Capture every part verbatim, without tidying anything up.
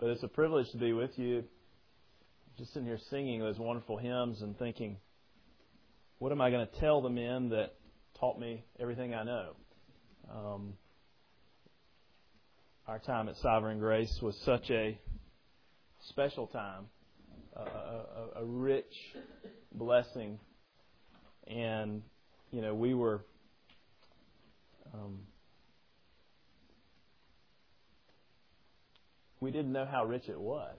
But it's a privilege to be with you, just sitting here singing those wonderful hymns and thinking, what am I going to tell the men that taught me everything I know? Um, our time at Sovereign Grace was such a special time, a, a, a rich blessing, and you know we were um, we didn't know how rich it was.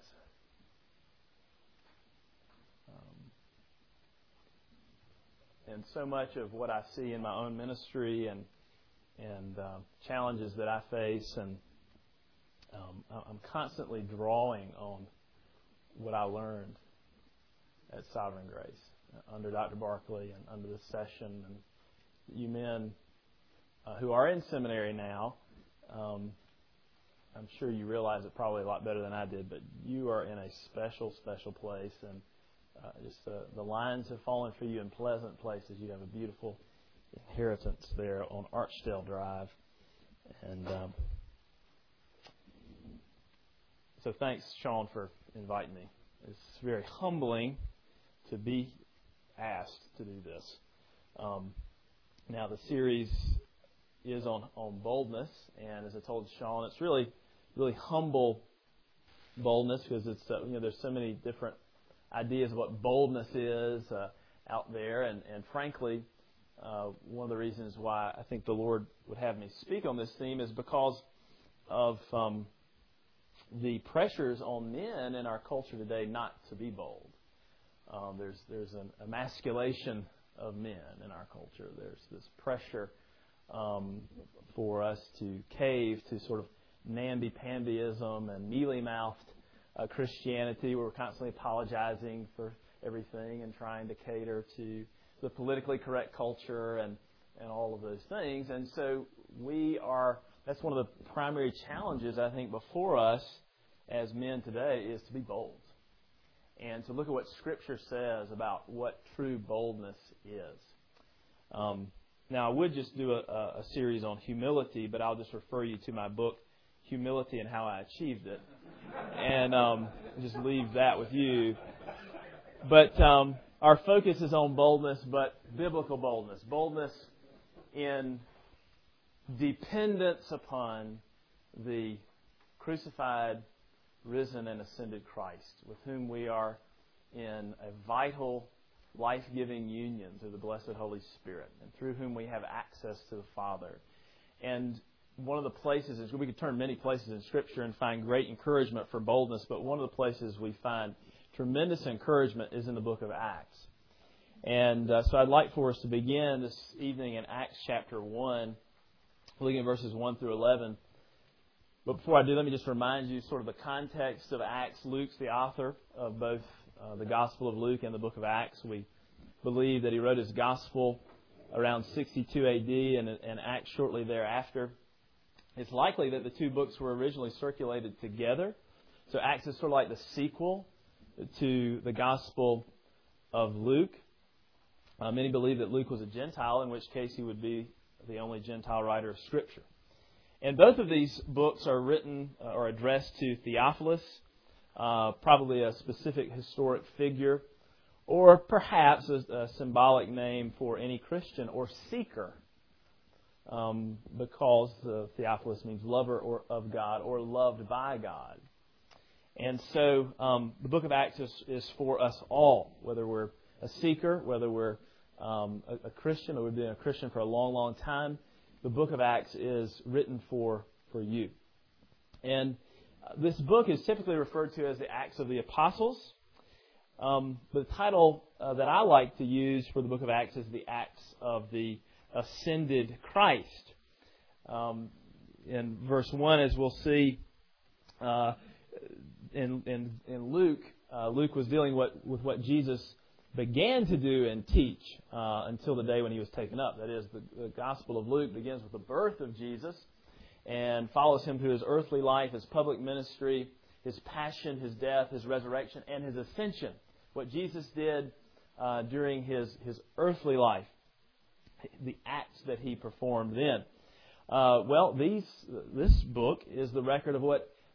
Um, and so much of what I see in my own ministry and and uh, challenges that I face, and um, I'm constantly drawing on what I learned at Sovereign Grace under Doctor Barkley and under this session, and you men uh, who are in seminary now. Um, I'm sure you realize it probably a lot better than I did, but you are in a special, special place, and uh, just uh, the lines have fallen for you in pleasant places. You have a beautiful inheritance there on Archdale Drive, and um, so thanks, Sean, for inviting me. It's very humbling to be asked to do this. Um, now, the series is on, on boldness, and as I told Sean, it's really really humble boldness, because it's uh, you know there's so many different ideas of what boldness is uh, out there, and, and frankly, uh, one of the reasons why I think the Lord would have me speak on this theme is because of um, the pressures on men in our culture today not to be bold. Um, there's there's an emasculation of men in our culture. There's this pressure um, for us to cave to sort of namby-pambyism and mealy-mouthed uh, Christianity, where we're constantly apologizing for everything and trying to cater to the politically correct culture and, and all of those things. And so we are, that's one of the primary challenges, I think, before us as men today, is to be bold and to look at what Scripture says about what true boldness is. Um, now, I would just do a, a series on humility, but I'll just refer you to my book, Humility and How I Achieved It, and um, just leave that with you. But um, our focus is on boldness, but biblical boldness. Boldness in dependence upon the crucified, risen, and ascended Christ, with whom we are in a vital, life-giving union through the blessed Holy Spirit, and through whom we have access to the Father. And one of the places is, we could turn many places in Scripture and find great encouragement for boldness, but one of the places we find tremendous encouragement is in the book of Acts. And uh, so I'd like for us to begin this evening in Acts chapter one, looking at verses one through eleven. But before I do, let me just remind you sort of the context of Acts. Luke's the author of both uh, the Gospel of Luke and the book of Acts. We believe that he wrote his Gospel around sixty-two A D and, and Acts shortly thereafter. It's likely that the two books were originally circulated together. So Acts is sort of like the sequel to the Gospel of Luke. Uh, many believe that Luke was a Gentile, in which case he would be the only Gentile writer of Scripture. And both of these books are written uh, or addressed to Theophilus, uh, probably a specific historic figure, or perhaps a, a symbolic name for any Christian or seeker, um, because uh, Theophilus means lover or of God or loved by God. And so um, the book of Acts is, is for us all, whether we're a seeker, whether we're um, a, a Christian or we've been a Christian for a long, long time. The book of Acts is written for, for you. And uh, this book is typically referred to as the Acts of the Apostles. Um, the title uh, that I like to use for the book of Acts is the Acts of the Ascended Christ. Um, in verse one, as we'll see, uh, in, in, in Luke, uh, Luke was dealing what, with what Jesus began to do and teach uh, until the day when he was taken up. That is, the, the Gospel of Luke begins with the birth of Jesus and follows him through his earthly life, his public ministry, his passion, his death, his resurrection, and his ascension. What Jesus did uh, during his, his earthly life, the acts that he performed then. Uh, well, these this book is the record of what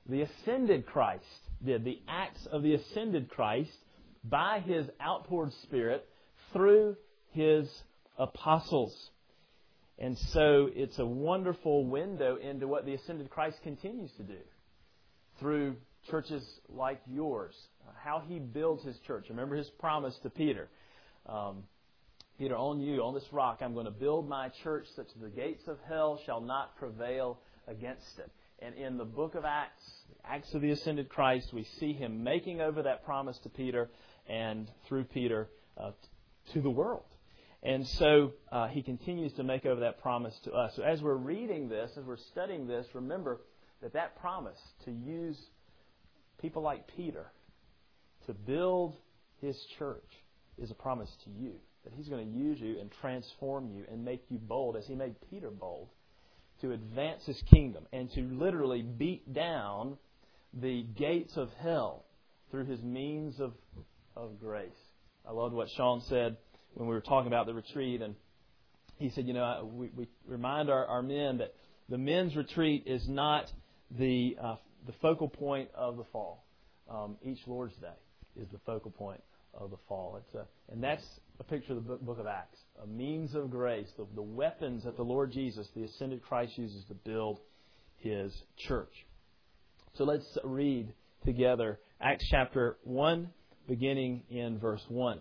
the ascended Christ did, the acts of the ascended Christ by His outpoured Spirit through His apostles. And so it's a wonderful window into what the ascended Christ continues to do through churches like yours, uh, how He builds His church. Remember His promise to Peter. Um, Peter, on you, on this rock, I'm going to build my church such that the gates of hell shall not prevail against it. And in the book of Acts, Acts of the Ascended Christ, we see Him making over that promise to Peter and through Peter uh, to the world. And so uh, He continues to make over that promise to us. So as we're reading this, as we're studying this, remember that that promise to use people like Peter to build His church is a promise to you. That He's going to use you and transform you and make you bold, as He made Peter bold, to advance His kingdom and to literally beat down the gates of hell through His means of, of grace. I loved what Sean said when we were talking about the retreat, and he said, you know, we, we remind our, our men that the men's retreat is not the uh, the focal point of the fall. Um, each Lord's Day is the focal point of the fall. It's a, and that's a picture of the book, book of Acts, a means of grace, the, the weapons that the Lord Jesus, the ascended Christ, uses to build His church. So let's read together Acts chapter one, beginning in verse one.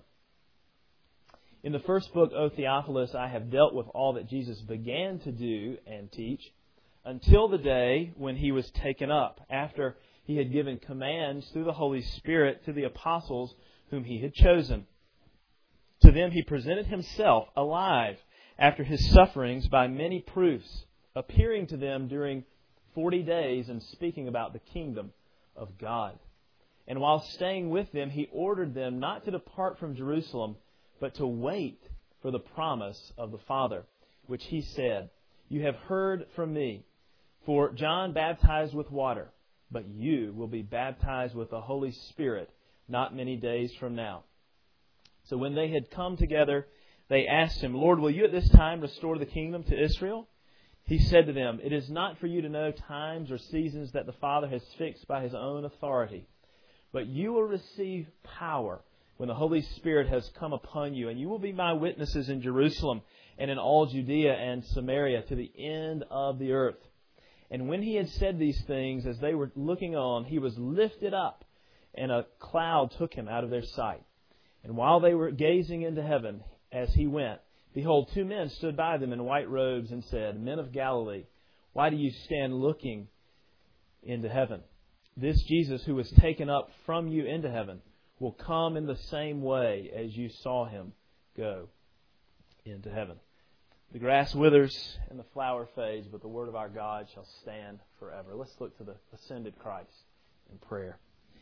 In the first book, O Theophilus, I have dealt with all that Jesus began to do and teach until the day when He was taken up, after He had given commands through the Holy Spirit to the apostles whom He had chosen. To them He presented Himself alive after His sufferings by many proofs, appearing to them during forty days and speaking about the kingdom of God. And while staying with them, He ordered them not to depart from Jerusalem, but to wait for the promise of the Father, which He said, You have heard from me. For John baptized with water, but you will be baptized with the Holy Spirit not many days from now. So when they had come together, they asked Him, Lord, will you at this time restore the kingdom to Israel? He said to them, It is not for you to know times or seasons that the Father has fixed by His own authority, but you will receive power when the Holy Spirit has come upon you, and you will be my witnesses in Jerusalem and in all Judea and Samaria to the end of the earth. And when He had said these things, as they were looking on, He was lifted up, and a cloud took Him out of their sight. And while they were gazing into heaven as He went, behold, two men stood by them in white robes and said, Men of Galilee, why do you stand looking into heaven? This Jesus who was taken up from you into heaven will come in the same way as you saw Him go into heaven. The grass withers and the flower fades, but the word of our God shall stand forever. Let's look to the ascended Christ in prayer.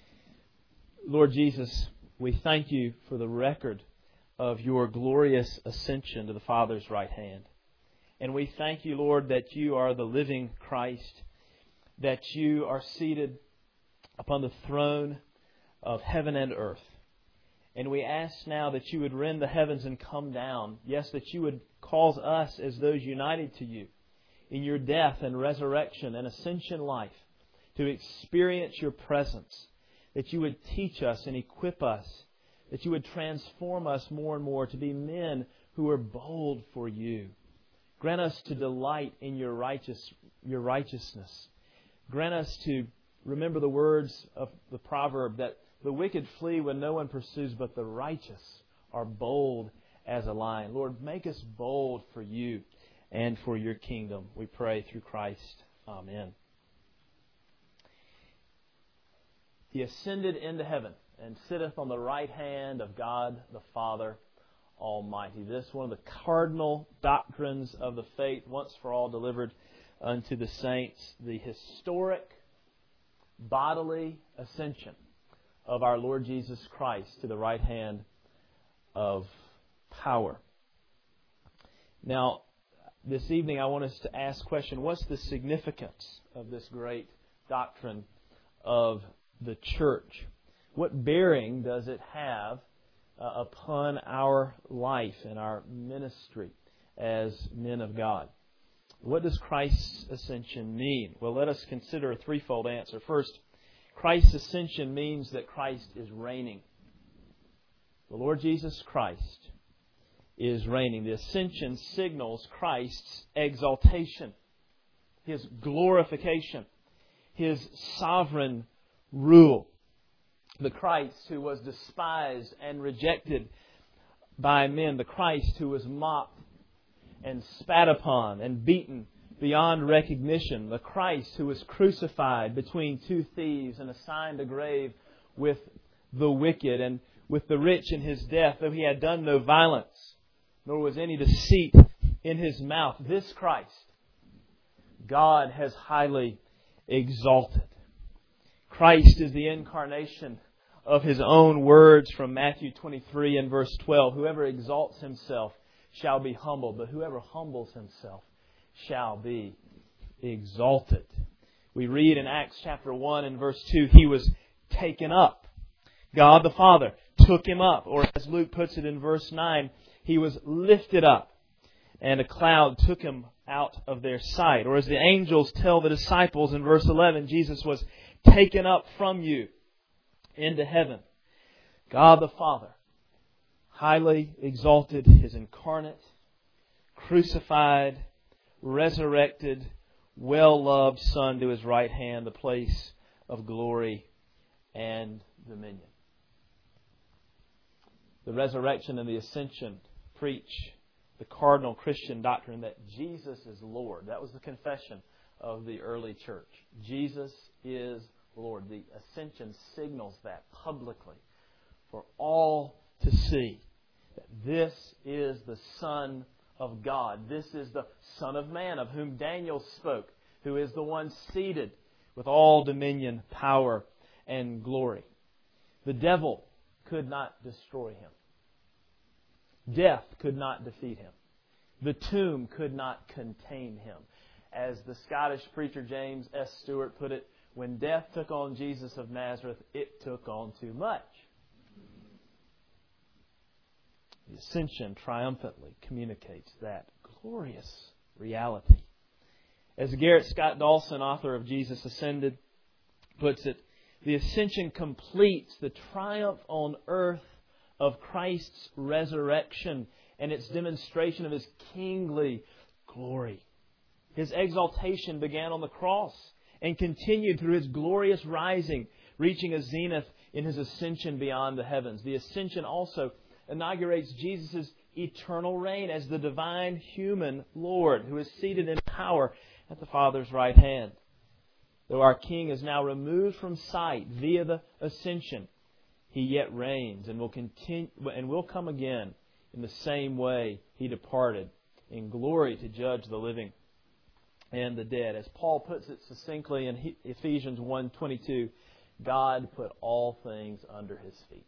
Lord Jesus, we thank You for the record of Your glorious ascension to the Father's right hand. And we thank You, Lord, that You are the living Christ, that You are seated upon the throne of heaven and earth. And we ask now that You would rend the heavens and come down. Yes, that You would cause us as those united to You in Your death and resurrection and ascension life to experience Your presence. That You would teach us and equip us. That You would transform us more and more to be men who are bold for You. Grant us to delight in Your righteous, Your righteousness. Grant us to remember the words of the proverb that the wicked flee when no one pursues, but the righteous are bold as a lion. Lord, make us bold for You and for Your kingdom. We pray through Christ. Amen. He ascended into heaven and sitteth on the right hand of God the Father Almighty. This is one of the cardinal doctrines of the faith, once for all delivered unto the saints. The historic bodily ascension of our Lord Jesus Christ to the right hand of power. Now, this evening I want us to ask the question, what's the significance of this great doctrine of the church? What bearing does it have uh, upon our life and our ministry as men of God? What does Christ's ascension mean? Well, let us consider a threefold answer. First, Christ's ascension means that Christ is reigning. The Lord Jesus Christ is reigning. The ascension signals Christ's exaltation, His glorification, His sovereign rule. The Christ who was despised and rejected by men, the Christ who was mocked and spat upon and beaten beyond recognition, the Christ who was crucified between two thieves and assigned a grave with the wicked and with the rich in His death, though He had done no violence, nor was any deceit in His mouth. This Christ, God has highly exalted. Christ is the incarnation of His own words from Matthew twenty-three and verse twelve. Whoever exalts himself shall be humbled, but whoever humbles himself shall be exalted. We read in Acts chapter one and verse two, He was taken up. God the Father took Him up. Or as Luke puts it in verse nine, He was lifted up, and a cloud took Him out of their sight. Or as the angels tell the disciples in verse eleven, Jesus was taken up from you into heaven. God the Father highly exalted His incarnate, crucified, resurrected, well-loved Son to His right hand, the place of glory and dominion. The resurrection and the ascension preach the cardinal Christian doctrine that Jesus is Lord. That was the confession of the early church. Jesus is Lord. The ascension signals that publicly for all to see. That this is the Son of God. This is the Son of Man of whom Daniel spoke, who is the one seated with all dominion, power, and glory. The devil could not destroy Him. Death could not defeat Him. The tomb could not contain Him. As the Scottish preacher James S. Stewart put it, when death took on Jesus of Nazareth, it took on too much. The ascension triumphantly communicates that glorious reality. As Garrett Scott Dawson, author of Jesus Ascended, puts it, the ascension completes the triumph on earth of Christ's resurrection and its demonstration of His kingly glory. His exaltation began on the cross and continued through His glorious rising, reaching a zenith in His ascension beyond the heavens. The ascension also inaugurates Jesus' eternal reign as the divine human Lord who is seated in power at the Father's right hand. Though our King is now removed from sight via the ascension, He yet reigns and will continue and will come again in the same way He departed, in glory to judge the living and the dead. As Paul puts it succinctly in Ephesians one twenty-two, God put all things under His feet.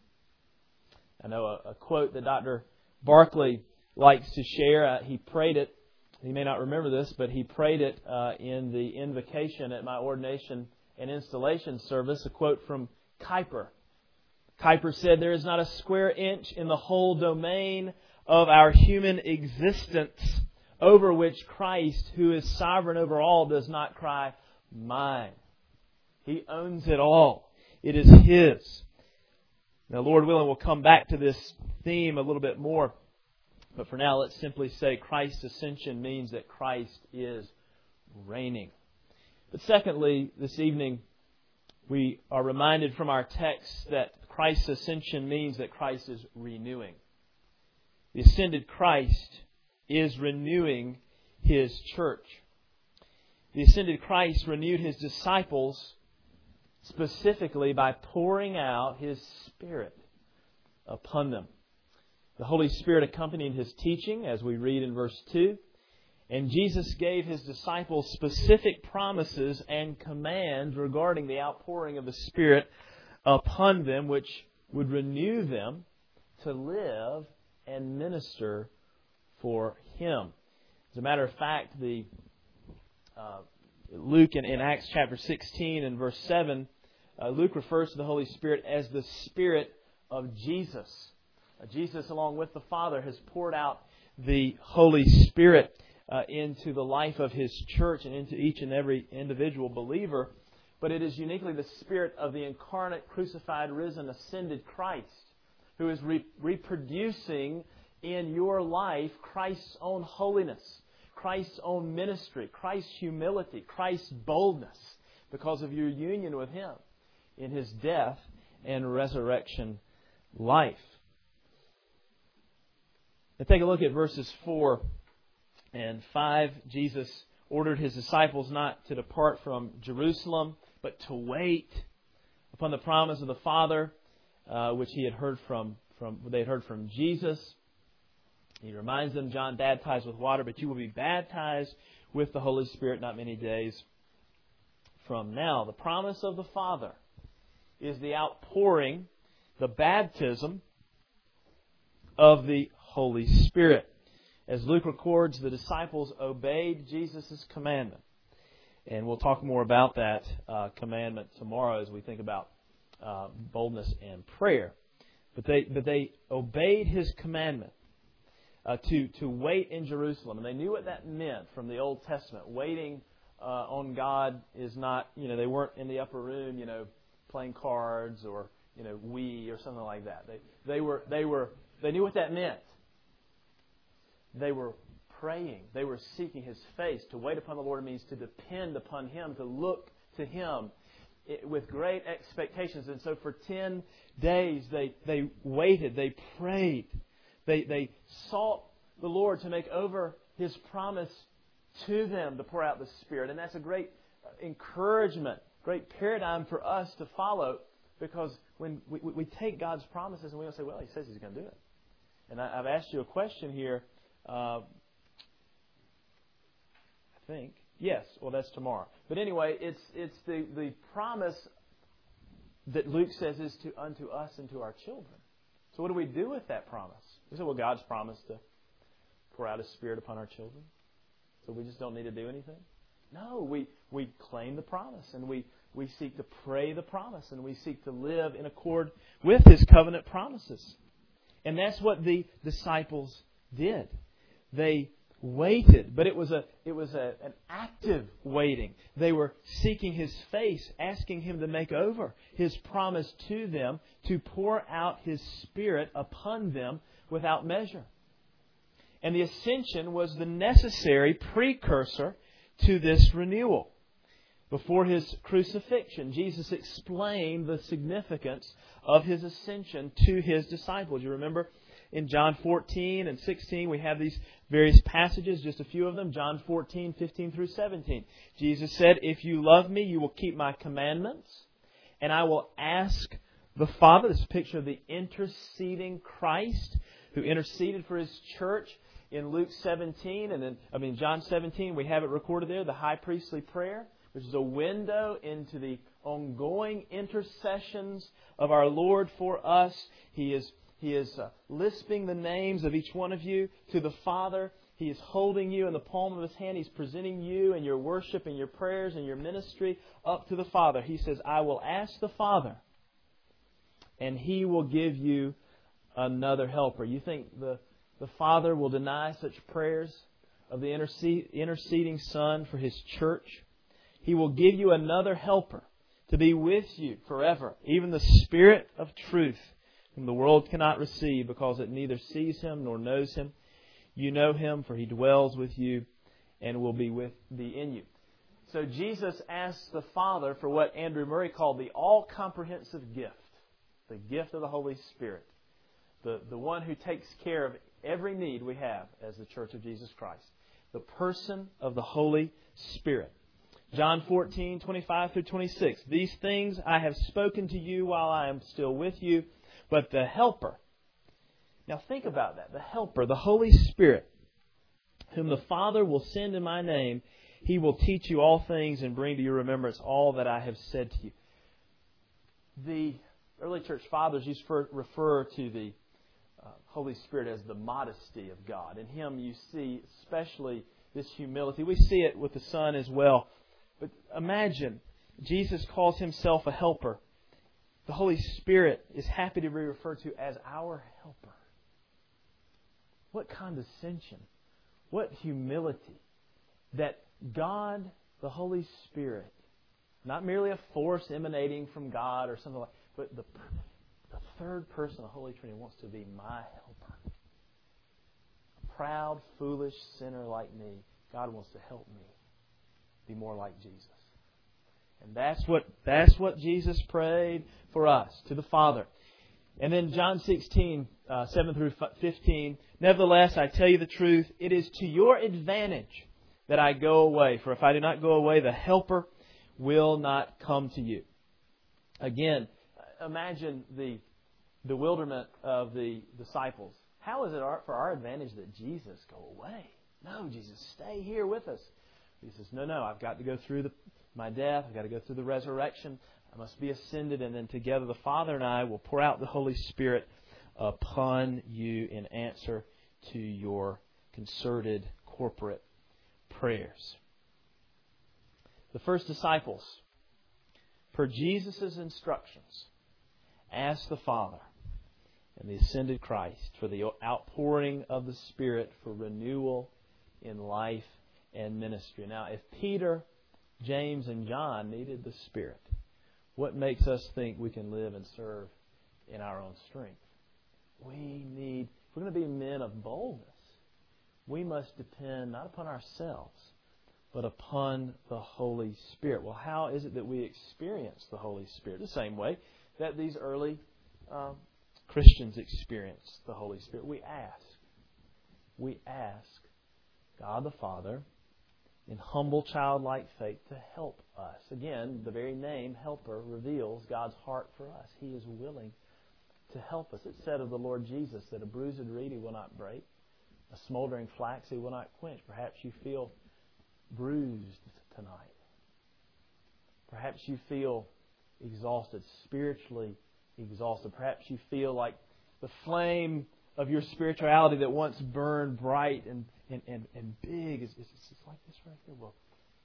I know a, a quote that Doctor Barclay likes to share. Uh, he prayed it. He may not remember this, but he prayed it uh, in the invocation at my ordination and installation service. A quote from Kuyper. Kuyper said, "There is not a square inch in the whole domain of our human existence over which Christ, who is sovereign over all, does not cry, 'Mine.' He owns it all. It is His." Now, Lord willing, we'll come back to this theme a little bit more. But for now, let's simply say Christ's ascension means that Christ is reigning. But secondly, this evening, we are reminded from our text that Christ's ascension means that Christ is renewing. The ascended Christ is renewing His church. The ascended Christ renewed His disciples specifically by pouring out His Spirit upon them. The Holy Spirit accompanied His teaching, as we read in verse two. And Jesus gave His disciples specific promises and commands regarding the outpouring of the Spirit upon them, which would renew them to live and minister for Him. As a matter of fact, the uh, Luke in, in Acts chapter sixteen and verse seven, uh, Luke refers to the Holy Spirit as the Spirit of Jesus. Uh, Jesus, along with the Father, has poured out the Holy Spirit uh, into the life of His church and into each and every individual believer. But it is uniquely the Spirit of the incarnate, crucified, risen, ascended Christ who is re- reproducing in your life Christ's own holiness, Christ's own ministry, Christ's humility, Christ's boldness, because of your union with Him in His death and resurrection life. Now take a look at verses four and five. Jesus ordered His disciples not to depart from Jerusalem, but to wait upon the promise of the Father, uh, which He had heard from, from they had heard from Jesus. He reminds them, John baptized with water, but you will be baptized with the Holy Spirit not many days from now. The promise of the Father is the outpouring, the baptism of the Holy Spirit. As Luke records, the disciples obeyed Jesus' commandment. And we'll talk more about that uh, commandment tomorrow as we think about uh, boldness and prayer. But they, but they obeyed His commandment uh, to, to wait in Jerusalem. And they knew what that meant from the Old Testament. Waiting uh, on God is not, you know, they weren't in the upper room, you know, playing cards or, you know, Wii or something like that. They, they were, they were, they knew what that meant. They were praying. They were seeking His face. To wait upon the Lord means to depend upon Him, to look to Him with great expectations. And so for ten days they, they waited, they prayed, they, they sought the Lord to make over His promise to them to pour out the Spirit. And that's a great encouragement, great paradigm for us to follow, because when we, we take God's promises and we don't say, well, He says He's going to do it. And I, I've asked you a question here. Uh, I think. Yes, well, that's tomorrow. But anyway, it's it's the, the promise that Luke says is to unto us and to our children. So what do we do with that promise? We say, well, God's promised to pour out His Spirit upon our children, so we just don't need to do anything? No, we, we claim the promise, and we, we seek to pray the promise, and we seek to live in accord with His covenant promises. And that's what the disciples did. They waited, but it was a it was a, an active waiting. They were seeking His face, asking Him to make over His promise to them, to pour out His Spirit upon them without measure. And the ascension was the necessary precursor to this renewal. Before His crucifixion, Jesus explained the significance of His ascension to His disciples. You remember in John fourteen and sixteen, we have these various passages, just a few of them. John fourteen, fifteen through seventeen. Jesus said, if you love Me, you will keep My commandments, and I will ask the Father. This is a picture of the interceding Christ who interceded for His church in Luke seventeen, and then, I mean, John seventeen, we have it recorded there, the high priestly prayer, which is a window into the ongoing intercessions of our Lord for us. He is He is uh, lisping the names of each one of you to the Father. He is holding you in the palm of His hand. He's presenting you and your worship and your prayers and your ministry up to the Father. He says, I will ask the Father, and He will give you another helper. You think the, the Father will deny such prayers of the intercede, interceding Son for His church? He will give you another helper to be with you forever, even the Spirit of truth, whom the world cannot receive because it neither sees Him nor knows Him. You know Him, for He dwells with you and will be with be in you. So Jesus asks the Father for what Andrew Murray called the all-comprehensive gift, the gift of the Holy Spirit, the, the one who takes care of every need we have as the Church of Jesus Christ, the person of the Holy Spirit. John fourteen, twenty-five through twenty-six. These things I have spoken to you while I am still with you. But the Helper, now think about that, the Helper, the Holy Spirit, whom the Father will send in My name, He will teach you all things and bring to your remembrance all that I have said to you. The early church fathers used to refer to the uh, Holy Spirit as the modesty of God. In Him you see especially this humility. We see it with the Son as well. But imagine, Jesus calls Himself a helper. The Holy Spirit is happy to be referred to as our helper. What condescension. what humility that God, the Holy Spirit, not merely a force emanating from God or something like that, but the, the third person of the Holy Trinity wants to be my helper. A proud, foolish sinner like me, God wants to help me be more like Jesus. And that's what that's what Jesus prayed for us, to the Father. And then John sixteen, uh, seven through fifteen, nevertheless, I tell you the truth, it is to your advantage that I go away. For if I do not go away, the Helper will not come to you. Again, imagine the bewilderment of the disciples. How is it our, for our advantage that Jesus go away? No, Jesus, stay here with us. He says, no, no, I've got to go through the, my death. I've got to go through the resurrection. I must be ascended, and then together the Father and I will pour out the Holy Spirit upon you in answer to your concerted corporate prayers. The first disciples, per Jesus' instructions, asked the Father and the ascended Christ for the outpouring of the Spirit for renewal in life and ministry. Now, if Peter, James, and John needed the Spirit, what makes us think we can live and serve in our own strength? We need, if we're going to be men of boldness, we must depend not upon ourselves, but upon the Holy Spirit. Well, how is it that we experience the Holy Spirit? The same way that these early um, Christians experienced the Holy Spirit. We ask. We ask God the Father in humble childlike faith to help us. Again, the very name helper reveals God's heart for us. He is willing to help us. It said of the Lord Jesus that a bruised reed He will not break, a smoldering flax He will not quench. Perhaps you feel bruised tonight. Perhaps you feel exhausted, spiritually exhausted. Perhaps you feel like the flame of your spirituality that once burned bright and, and, and, and big is, is, is like this right here. Well,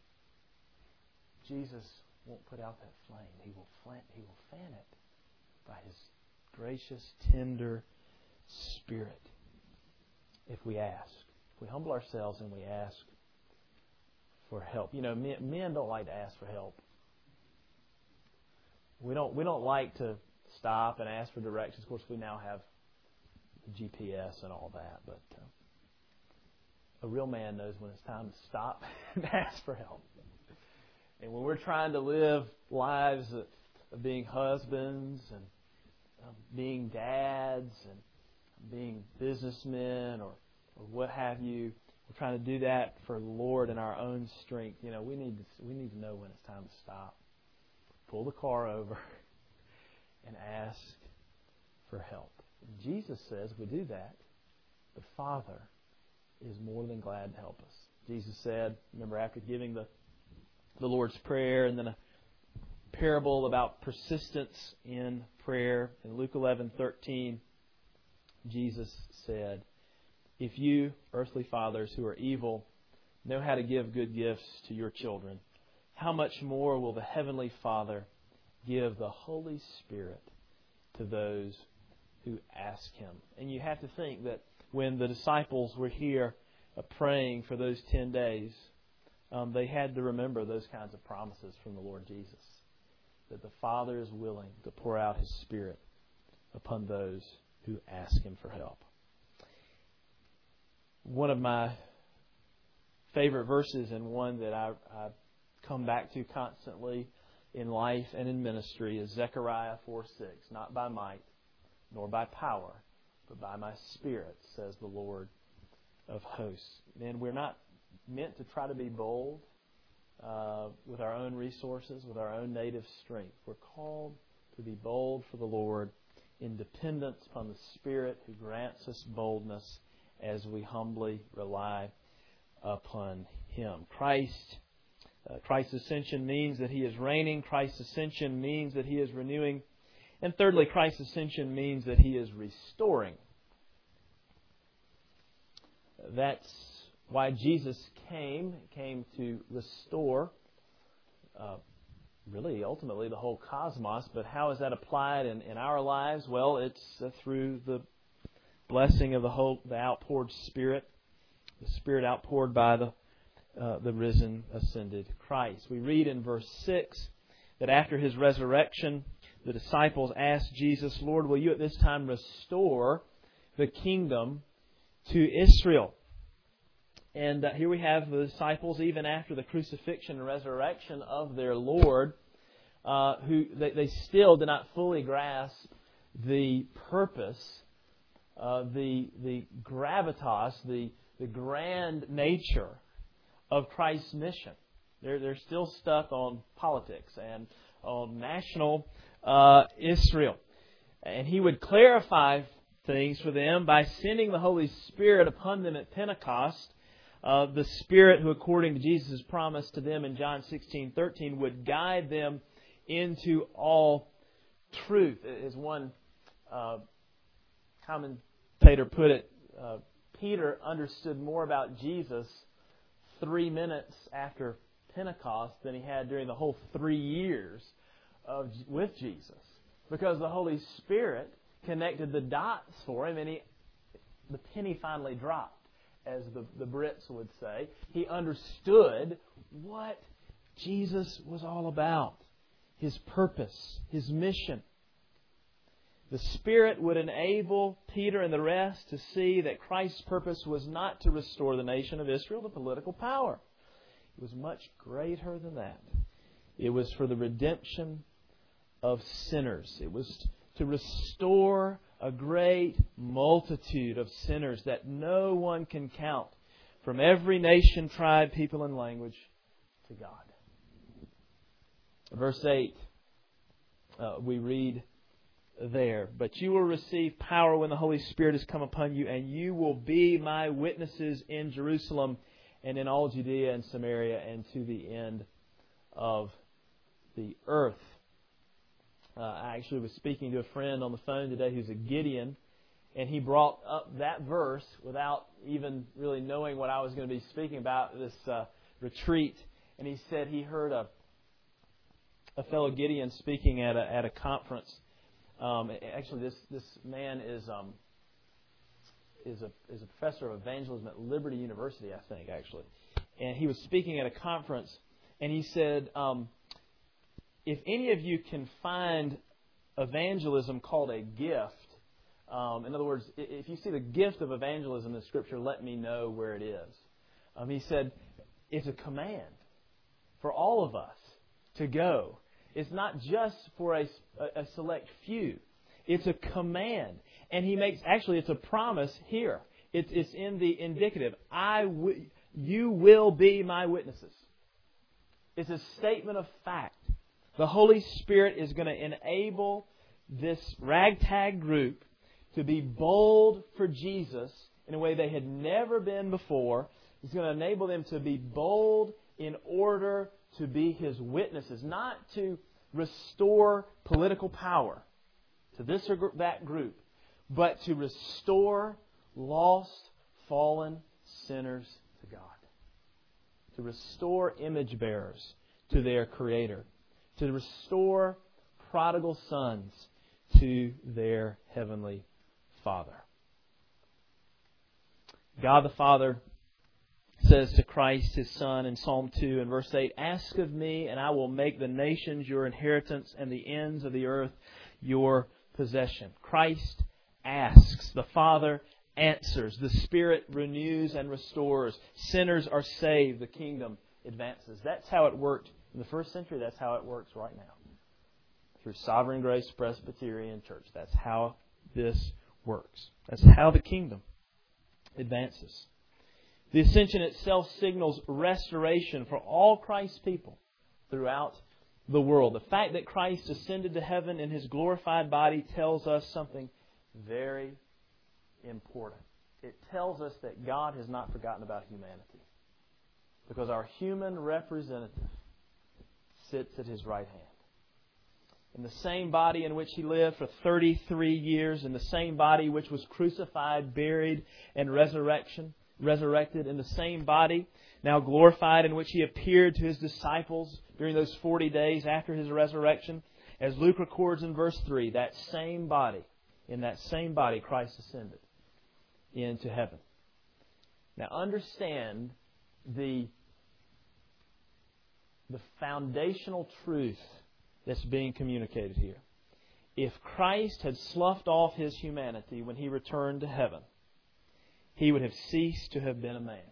Jesus won't put out that flame. He will fan, he will fan it by His gracious, tender Spirit if we ask. If we humble ourselves and we ask for help. You know, men, men don't like to ask for help. We don't we don't like to stop and ask for directions. Of course, we now have G P S and all that, but uh, a real man knows when it's time to stop and ask for help. And when we're trying to live lives of, of being husbands and um, being dads and being businessmen or, or what have you, we're trying to do that for the Lord in our own strength. You know, we need to we need to know when it's time to stop, pull the car over, and ask for help. And Jesus says we do that, the Father is more than glad to help us. Jesus said, remember after giving the the Lord's Prayer and then a parable about persistence in prayer, in Luke eleven thirteen, Jesus said, if you, earthly fathers who are evil, know how to give good gifts to your children, how much more will the Heavenly Father give the Holy Spirit to those who ask Him? And you have to think that when the disciples were here uh, praying for those ten days, um, they had to remember those kinds of promises from the Lord Jesus, that the Father is willing to pour out His Spirit upon those who ask Him for help. One of my favorite verses, and one that I, I come back to constantly in life and in ministry, is Zechariah four six. Not by might, nor by power, but by my Spirit, says the Lord of hosts. And we're not meant to try to be bold uh, with our own resources, with our own native strength. We're called to be bold for the Lord in dependence upon the Spirit who grants us boldness as we humbly rely upon Him. Christ, uh, Christ's ascension means that He is reigning. Christ's ascension means that He is renewing. And thirdly, Christ's ascension means that He is restoring. That's why Jesus came, came to restore, uh, really, ultimately, the whole cosmos. But how is that applied in, in our lives? Well, it's uh, through the blessing of the whole, the outpoured Spirit The Spirit outpoured by the, uh, the risen, ascended Christ. We read in verse six that after His resurrection, the disciples asked Jesus, Lord, will You at this time restore the kingdom to Israel? And uh, here we have the disciples, even after the crucifixion and resurrection of their Lord, uh, who they, they still did not fully grasp the purpose, uh, the the gravitas, the the grand nature of Christ's mission. They're they're still stuck on politics and on national uh, Israel, and He would clarify things for them by sending the Holy Spirit upon them at Pentecost. Uh, the Spirit who, according to Jesus' promise to them in John sixteen thirteen, would guide them into all truth. As one uh, commentator put it, uh, Peter understood more about Jesus three minutes after Pentecost than he had during the whole three years of with Jesus, because the Holy Spirit connected the dots for him, and he, the penny finally dropped, as the, the Brits would say. He understood what Jesus was all about, His purpose, His mission. The Spirit would enable Peter and the rest to see that Christ's purpose was not to restore the nation of Israel to political power. It was much greater than that. It was for the redemption of sinners. It was to restore a great multitude of sinners that no one can count, from every nation, tribe, people, and language, to God. Verse eight, uh, we read there, but you will receive power when the Holy Spirit has come upon you, and you will be my witnesses in Jerusalem and in all Judea and Samaria and to the end of the earth. Uh, I actually was speaking to a friend on the phone today who's a Gideon, and he brought up that verse without even really knowing what I was going to be speaking about, this uh, retreat. And he said he heard a a fellow Gideon speaking at a at a conference. Um, actually, this this man is um, is a is a professor of evangelism at Liberty University, I think, actually. And he was speaking at a conference, and he said, Um, if any of you can find evangelism called a gift, um, in other words, if you see the gift of evangelism in Scripture, let me know where it is. Um, he said, it's a command for all of us to go. It's not just for a, a select few. It's a command. And he makes, actually, it's a promise here. It's, it's in the indicative. I w- you will be my witnesses. It's a statement of fact. The Holy Spirit is going to enable this ragtag group to be bold for Jesus in a way they had never been before. He's going to enable them to be bold in order to be His witnesses, not to restore political power to this or that group, but to restore lost, fallen sinners to God. To restore image bearers to their Creator. To restore prodigal sons to their Heavenly Father. God the Father says to Christ, His Son, in Psalm two and verse eight, ask of me, and I will make the nations your inheritance and the ends of the earth your possession. Christ asks. The Father answers. The Spirit renews and restores. Sinners are saved. The kingdom advances. That's how it worked in the first century. That's how it works right now. Through Sovereign Grace Presbyterian Church. That's how this works. That's how the kingdom advances. The ascension itself signals restoration for all Christ's people throughout the world. The fact that Christ ascended to heaven in His glorified body tells us something very important. It tells us that God has not forgotten about humanity, because our human representative sits at His right hand. In the same body in which He lived for thirty-three years, in the same body which was crucified, buried, and resurrection, resurrected, in the same body, now glorified, in which He appeared to His disciples during those forty days after His resurrection. As Luke records in verse three, that same body, in that same body, Christ ascended into heaven. Now understand the, the foundational truth that's being communicated here. If Christ had sloughed off His humanity when He returned to heaven, He would have ceased to have been a man.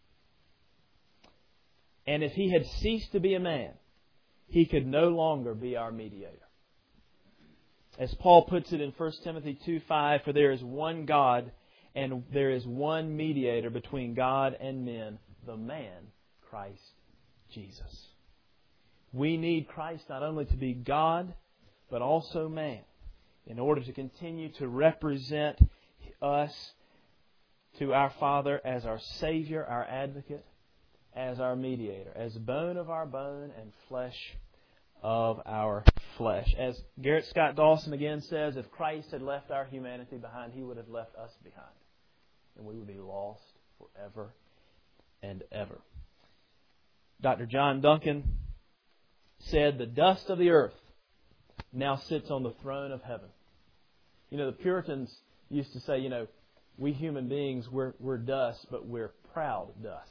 And if He had ceased to be a man, He could no longer be our mediator. As Paul puts it in First Timothy two five, for there is one God and there is one mediator between God and men, the man, Christ Jesus. We need Christ not only to be God, but also man, in order to continue to represent us to our Father as our Savior, our advocate, as our mediator, as bone of our bone and flesh of our flesh. As Garrett Scott Dawson again says, if Christ had left our humanity behind, He would have left us behind. And we would be lost forever and ever. Doctor John Duncan said, the dust of the earth now sits on the throne of heaven. You know, the Puritans used to say, you know, we human beings, we're, we're dust, but we're proud dust.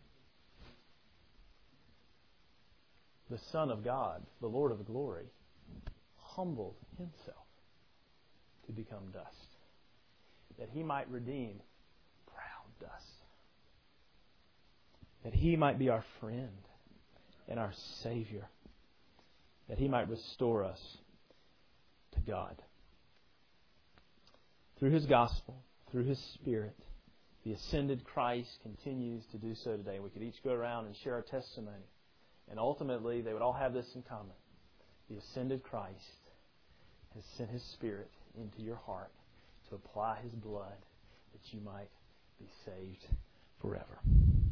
The Son of God, the Lord of glory, humbled Himself to become dust, that He might redeem proud dust, that He might be our friend and our Savior, that He might restore us to God. Through His gospel, through His Spirit, the ascended Christ continues to do so today. We could each go around and share our testimony. And ultimately, they would all have this in common. The ascended Christ has sent His Spirit into your heart to apply His blood that you might be saved forever.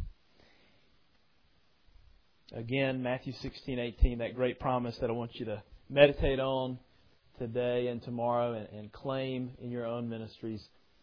Again, Matthew sixteen eighteen, that great promise that I want you to meditate on today and tomorrow and, and claim in your own ministries.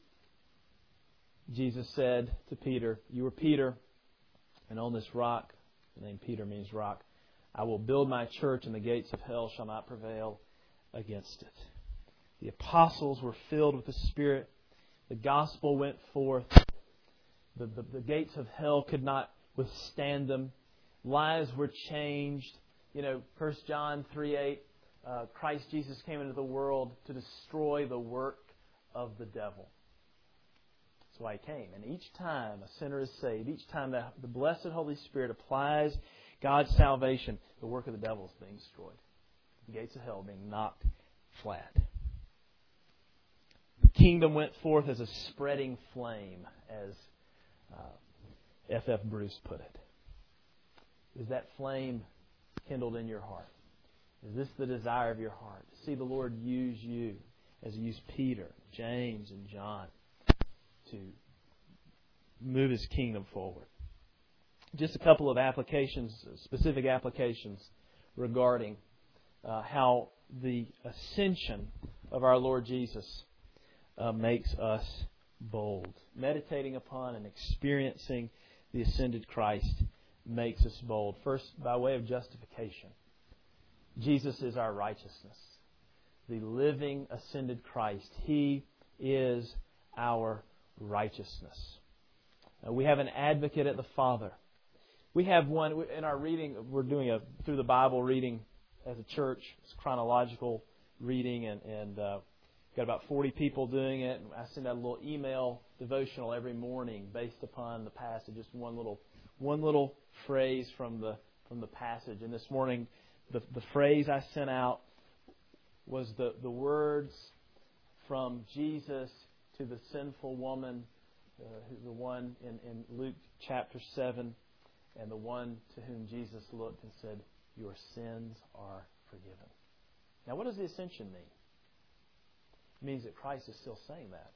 Jesus said to Peter, you are Peter, and on this rock, the name Peter means rock, I will build my church, and the gates of hell shall not prevail against it. The apostles were filled with the Spirit. The gospel went forth. The, the, the gates of hell could not withstand them. Lives were changed. You know, First John three eight, uh, Christ Jesus came into the world to destroy the work of the devil. That's why He came. And each time a sinner is saved, each time the, the blessed Holy Spirit applies God's salvation, the work of the devil is being destroyed. The gates of hell being knocked flat. The kingdom went forth as a spreading flame, as uh, F F Bruce put it. Is that flame kindled in your heart? Is this the desire of your heart? To see the Lord use you as He used Peter, James, and John to move His kingdom forward. Just a couple of applications, specific applications regarding uh, how the ascension of our Lord Jesus uh, makes us bold. Meditating upon and experiencing the ascended Christ makes us bold. First, by way of justification. Jesus is our righteousness. The living ascended Christ. He is our righteousness. Uh, we have an advocate at the Father. We have one in our reading. We're doing a through the Bible reading as a church. It's chronological reading, and and uh, got about forty people doing it. And I send out a little email devotional every morning based upon the passage. Just one little one little phrase from the from the passage. And this morning, the the phrase I sent out was the the words from Jesus to the sinful woman, uh, the one in, in Luke chapter seven, and the one to whom Jesus looked and said, your sins are forgiven. Now, what does the ascension mean? It means that Christ is still saying that.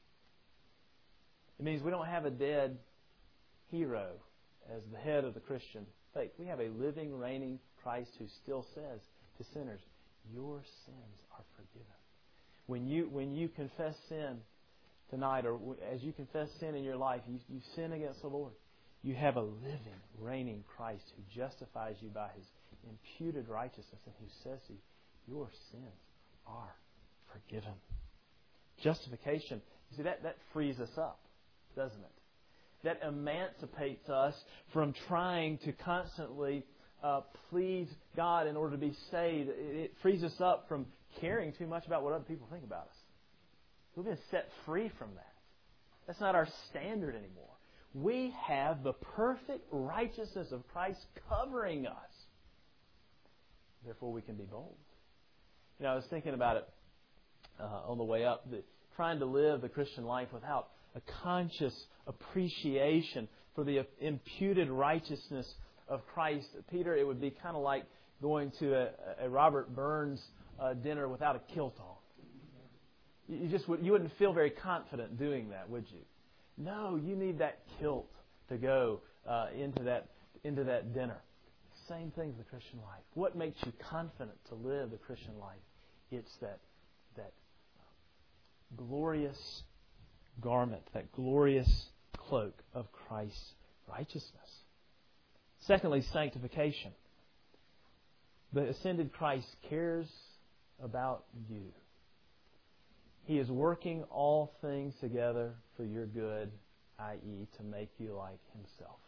It means we don't have a dead hero as the head of the Christian faith. We have a living, reigning Christ who still says to sinners, your sins are forgiven. When you when you confess sin tonight, or as you confess sin in your life, you, you sin against the Lord. You have a living, reigning Christ who justifies you by His imputed righteousness and who says to you, your sins are forgiven. Justification, you see, that, that frees us up, doesn't it? that emancipates us from trying to constantly uh, please God in order to be saved. It frees us up from caring too much about what other people think about us. We've been set free from that. That's not our standard anymore. We have the perfect righteousness of Christ covering us. Therefore, we can be bold. You know, I was thinking about it uh, on the way up, that trying to live the Christian life without a conscious appreciation for the imputed righteousness of Christ. Peter, it would be kind of like going to a, a Robert Burns uh, dinner without a kilt on. You just would, you wouldn't feel very confident doing that, would you? No, you need that kilt to go uh, into that into that dinner. Same thing with the Christian life. What makes you confident to live the Christian life? It's that that glorious garment, that glorious cloak of Christ's righteousness. Secondly, sanctification. The ascended Christ cares about you. He is working all things together for your good, that is to make you like Himself.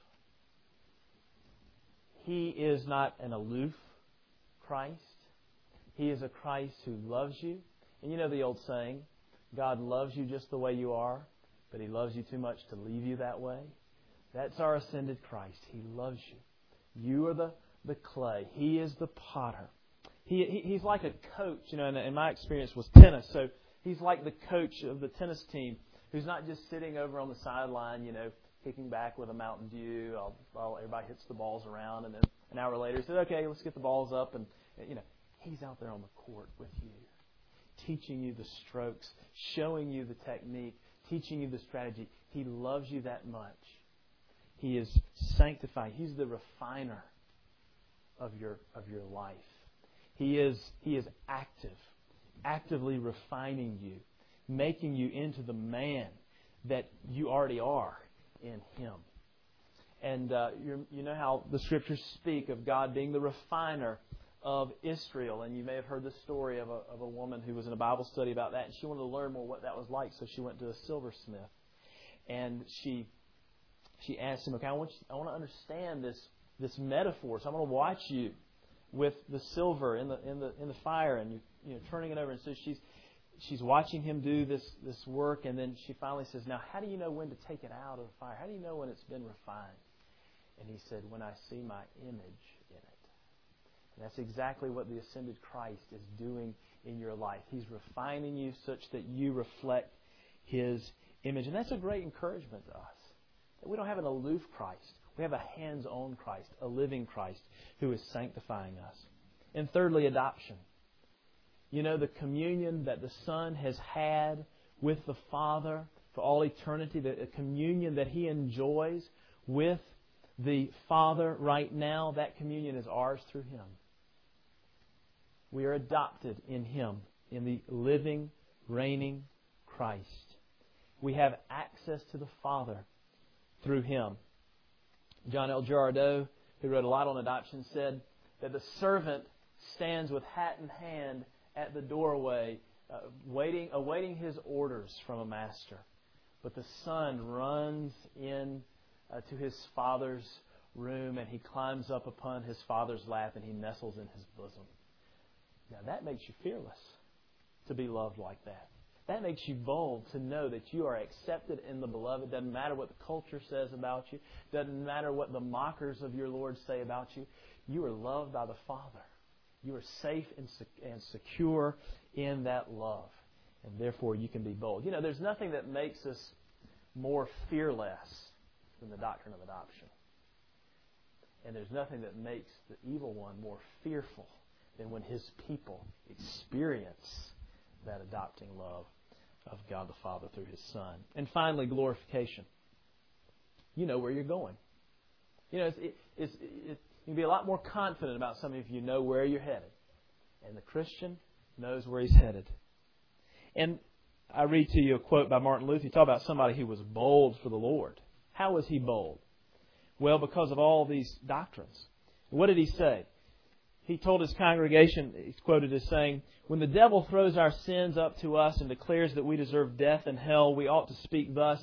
He is not an aloof Christ. He is a Christ who loves you. And you know the old saying, God loves you just the way you are, but He loves you too much to leave you that way. That's our ascended Christ. He loves you. You are the, the clay. He is the potter. He, he He's like a coach, you know, and, and my experience was tennis, so He's like the coach of the tennis team who's not just sitting over on the sideline, you know, kicking back with a Mountain Dew while, while everybody hits the balls around, and then an hour later he says, okay, let's get the balls up. And, you know, He's out there on the court with you, teaching you the strokes, showing you the technique, teaching you the strategy. He loves you that much. He is sanctifying. He's the refiner of your of your life. He is He is active, actively refining you, making you into the man that you already are in Him. And uh, you you know how the Scriptures speak of God being the refiner of Israel. And you may have heard the story of a, of a woman who was in a Bible study about that, and she wanted to learn more what that was like, so she went to a silversmith. And she she asked him, okay, I want, you, I want to understand this this metaphor, so I'm going to watch you with the silver in the in the in the fire, and you you know turning it over. And so she's she's watching him do this this work, and then she finally says, now how do you know when to take it out of the fire? How do you know when it's been refined? And he said, when I see my image in it. And that's exactly what the ascended Christ is doing in your life. He's refining you such that you reflect His image. And that's a great encouragement to us. That we don't have an aloof Christ. We have a hands-on Christ, a living Christ who is sanctifying us. And thirdly, adoption. You know, the communion that the Son has had with the Father for all eternity, the communion that He enjoys with the Father right now, that communion is ours through Him. We are adopted in Him, in the living, reigning Christ. We have access to the Father through Him. John L. Girardeau, who wrote a lot on adoption, said that the servant stands with hat in hand at the doorway, uh, waiting, awaiting his orders from a master. But the Son runs in uh, to His Father's room, and He climbs up upon His Father's lap, and He nestles in His bosom. Now that makes you fearless to be loved like that. That makes you bold to know that you are accepted in the Beloved. It doesn't matter what the culture says about you. It doesn't matter what the mockers of your Lord say about you. You are loved by the Father. You are safe and, sec- and secure in that love. And therefore you can be bold. You know, there's nothing that makes us more fearless than the doctrine of adoption. And there's nothing that makes the evil one more fearful than when his people experience that adopting love of God the Father through His Son. And finally, glorification. You know where you're going. You know, it's, it, it's, it, you can be a lot more confident about something if you know where you're headed. And the Christian knows where he's headed. And I read to you a quote by Martin Luther. He talked about somebody who was bold for the Lord. How was he bold? Well, because of all these doctrines. What did he say? He told his congregation, he's quoted as saying, when the devil throws our sins up to us and declares that we deserve death and hell, we ought to speak thus,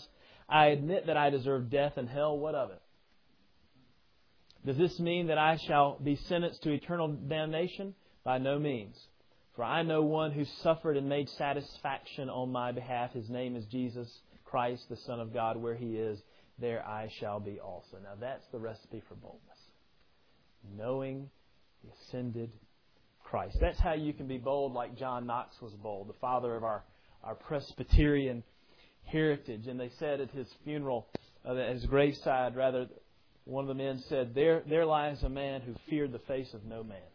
I admit that I deserve death and hell. What of it? Does this mean that I shall be sentenced to eternal damnation? By no means. For I know one who suffered and made satisfaction on my behalf. His name is Jesus Christ, the Son of God. Where He is, there I shall be also. Now that's the recipe for boldness. Knowing the ascended Christ. That's how you can be bold like John Knox was bold, the father of our, our Presbyterian heritage. And they said at his funeral, uh, at his graveside, rather, one of the men said, there, there lies a man who feared the face of no man.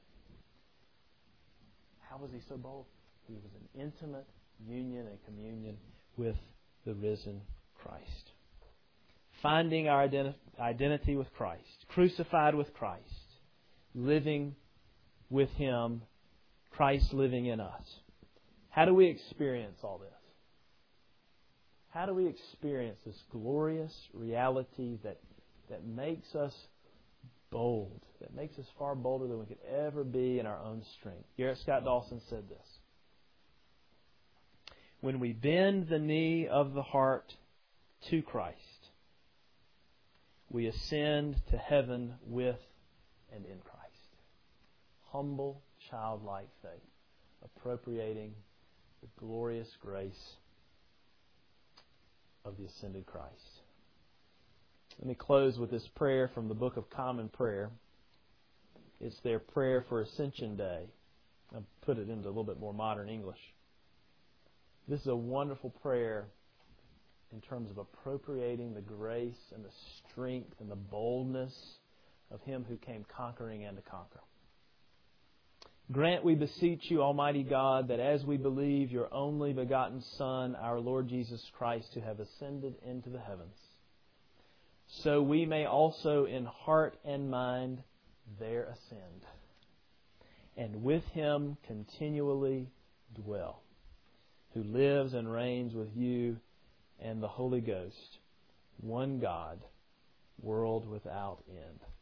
How was he so bold? He was in intimate union and communion with the risen Christ. Finding our identi- identity with Christ, crucified with Christ, living with Him, Christ living in us. How do we experience all this? How do we experience this glorious reality that, that makes us bold, that makes us far bolder than we could ever be in our own strength? Garrett Scott Dawson said this: when we bend the knee of the heart to Christ, we ascend to heaven with and in Christ. Humble, childlike faith, appropriating the glorious grace of the ascended Christ. Let me close with this prayer from the Book of Common Prayer. It's their prayer for Ascension Day. I'll put it into a little bit more modern English. This is a wonderful prayer in terms of appropriating the grace and the strength and the boldness of Him who came conquering and to conquer. Grant, we beseech You, Almighty God, that as we believe Your only begotten Son, our Lord Jesus Christ, to have ascended into the heavens, so we may also in heart and mind there ascend, and with Him continually dwell, who lives and reigns with You and the Holy Ghost, one God, world without end.